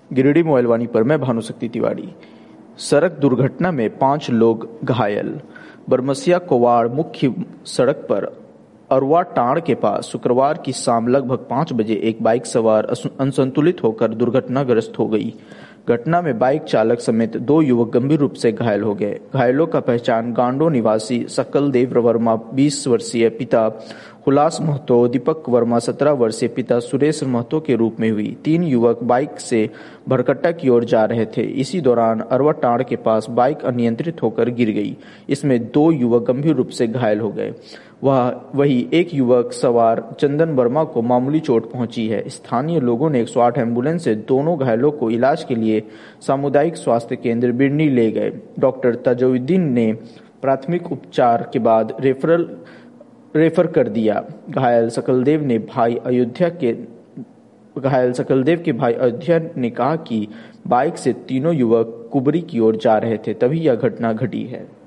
गिरिडीह मोबाइलवाणी पर मैं भानुशक्ति तिवारी। सड़क दुर्घटना में 5 लोग घायल। बरमसिया कोवाड़ मुख्य सड़क पर अरवा टांड़ के पास शुक्रवार की शाम लगभग 5 बजे एक बाइक सवार असंतुलित होकर दुर्घटनाग्रस्त हो गई। घटना में बाइक चालक समेत 2 युवक गंभीर रूप से घायल हो गए। घायलों का पहचान गांडो निवासी सकलदेव वर्मा 20 वर्षीय पिता हुलास महतो, दीपक वर्मा 17 वर्षीय पिता सुरेश महतो के रूप में हुई। 3 युवक बाइक से भरकट्टा की ओर जा रहे थे। इसी दौरान अरवा टांड़ के पास बाइक अनियंत्रित होकर गिर गई। इसमें 2 युवक गंभीर रूप से घायल हो गए। वही एक युवक सवार चंदन वर्मा को मामूली चोट पहुंची है। स्थानीय लोगों ने 108 एम्बुलेंस से दोनों घायलों को इलाज के लिए सामुदायिक स्वास्थ्य केंद्र बिरनी ले गए। डॉक्टर ताजुद्दीन ने प्राथमिक उपचार के बाद रेफर कर दिया। घायल सकलदेव के भाई अयोध्या ने कहा कि बाइक से तीनों युवक कुबरी की ओर जा रहे थे, तभी यह घटना घटी है।